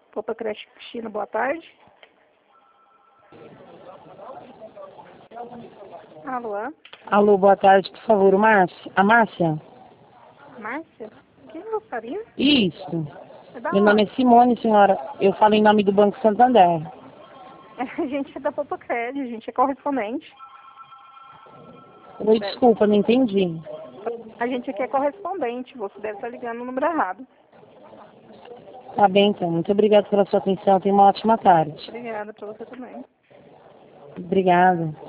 Popa Creche Cristina, boa tarde. Alô? Alô, boa tarde, por favor, a Márcia? Márcia? Quem gostaria? Isso. É da Meu nome é onde? Simone, senhora. Eu falo em nome do Banco Santander. A gente é da Popa Creche, a gente é correspondente. Oi, desculpa, não entendi. A gente aqui é correspondente, você deve estar ligando no número errado. Tá bem, então. Muito obrigada pela sua atenção. Tenha uma ótima tarde. Obrigada pra você também. Obrigada.